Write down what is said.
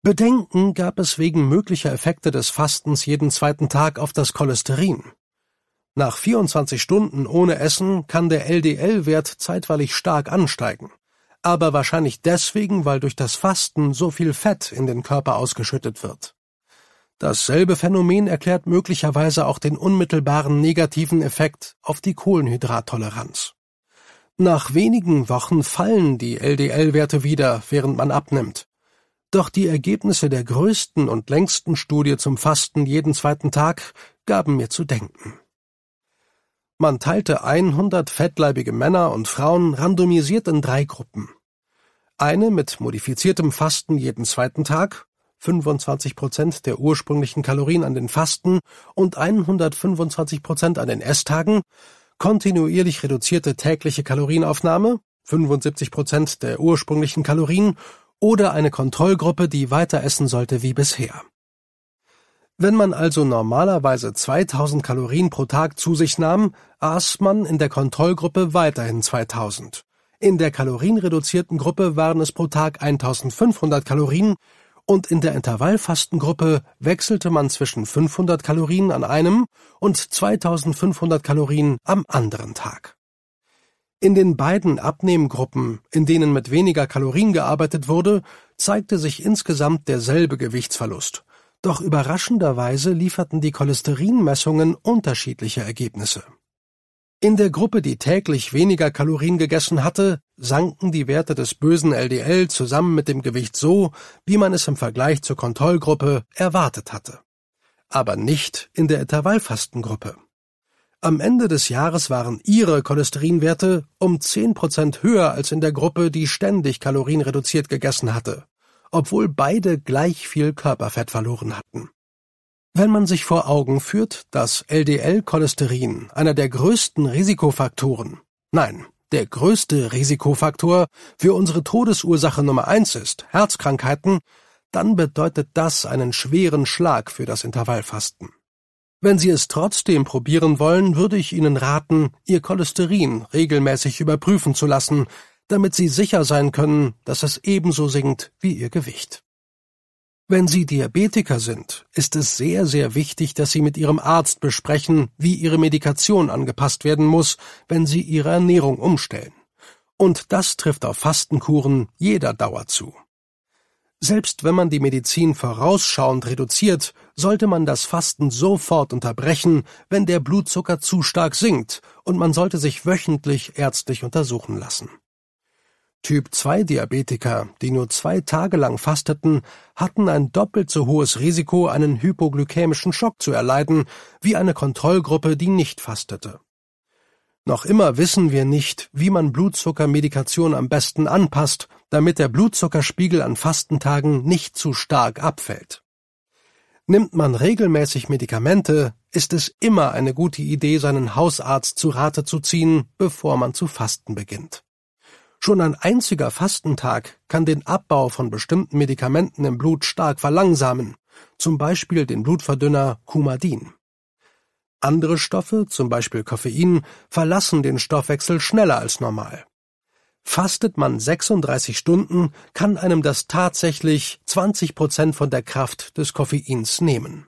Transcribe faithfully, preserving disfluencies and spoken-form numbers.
Bedenken gab es wegen möglicher Effekte des Fastens jeden zweiten Tag auf das Cholesterin. Nach vierundzwanzig Stunden ohne Essen kann der L D L-Wert zeitweilig stark ansteigen, aber wahrscheinlich deswegen, weil durch das Fasten so viel Fett in den Körper ausgeschüttet wird. Dasselbe Phänomen erklärt möglicherweise auch den unmittelbaren negativen Effekt auf die Kohlenhydrattoleranz. Nach wenigen Wochen fallen die L D L-Werte wieder, während man abnimmt. Doch die Ergebnisse der größten und längsten Studie zum Fasten jeden zweiten Tag gaben mir zu denken. Man teilte hundert fettleibige Männer und Frauen randomisiert in drei Gruppen. Eine mit modifiziertem Fasten jeden zweiten Tag, fünfundzwanzig Prozent der ursprünglichen Kalorien an den Fasten und hundertfünfundzwanzig Prozent an den Esstagen, kontinuierlich reduzierte tägliche Kalorienaufnahme, fünfundsiebzig Prozent der ursprünglichen Kalorien, oder eine Kontrollgruppe, die weiter essen sollte wie bisher. Wenn man also normalerweise zweitausend Kalorien pro Tag zu sich nahm, aß man in der Kontrollgruppe weiterhin zweitausend. In der kalorienreduzierten Gruppe waren es pro Tag eintausendfünfhundert Kalorien und in der Intervallfastengruppe wechselte man zwischen fünfhundert Kalorien an einem und zweitausendfünfhundert Kalorien am anderen Tag. In den beiden Abnehmgruppen, in denen mit weniger Kalorien gearbeitet wurde, zeigte sich insgesamt derselbe Gewichtsverlust. Doch überraschenderweise lieferten die Cholesterinmessungen unterschiedliche Ergebnisse. In der Gruppe, die täglich weniger Kalorien gegessen hatte, sanken die Werte des bösen L D L zusammen mit dem Gewicht so, wie man es im Vergleich zur Kontrollgruppe erwartet hatte. Aber nicht in der Intervallfastengruppe. Am Ende des Jahres waren ihre Cholesterinwerte um zehn Prozent höher als in der Gruppe, die ständig kalorienreduziert gegessen hatte, obwohl beide gleich viel Körperfett verloren hatten. Wenn man sich vor Augen führt, dass L D L-Cholesterin einer der größten Risikofaktoren, nein, der größte Risikofaktor für unsere Todesursache Nummer eins ist, Herzkrankheiten, dann bedeutet das einen schweren Schlag für das Intervallfasten. Wenn Sie es trotzdem probieren wollen, würde ich Ihnen raten, Ihr Cholesterin regelmäßig überprüfen zu lassen, damit Sie sicher sein können, dass es ebenso sinkt wie Ihr Gewicht. Wenn Sie Diabetiker sind, ist es sehr, sehr wichtig, dass Sie mit Ihrem Arzt besprechen, wie Ihre Medikation angepasst werden muss, wenn Sie Ihre Ernährung umstellen. Und das trifft auf Fastenkuren jeder Dauer zu. Selbst wenn man die Medizin vorausschauend reduziert, sollte man das Fasten sofort unterbrechen, wenn der Blutzucker zu stark sinkt, und man sollte sich wöchentlich ärztlich untersuchen lassen. Typ zwei Diabetiker, die nur zwei Tage lang fasteten, hatten ein doppelt so hohes Risiko, einen hypoglykämischen Schock zu erleiden, wie eine Kontrollgruppe, die nicht fastete. Noch immer wissen wir nicht, wie man Blutzuckermedikation am besten anpasst, damit der Blutzuckerspiegel an Fastentagen nicht zu stark abfällt. Nimmt man regelmäßig Medikamente, ist es immer eine gute Idee, seinen Hausarzt zu Rate zu ziehen, bevor man zu fasten beginnt. Schon ein einziger Fastentag kann den Abbau von bestimmten Medikamenten im Blut stark verlangsamen, zum Beispiel den Blutverdünner Coumadin. Andere Stoffe, zum Beispiel Koffein, verlassen den Stoffwechsel schneller als normal. Fastet man sechsunddreißig Stunden, kann einem das tatsächlich zwanzig Prozent von der Kraft des Koffeins nehmen.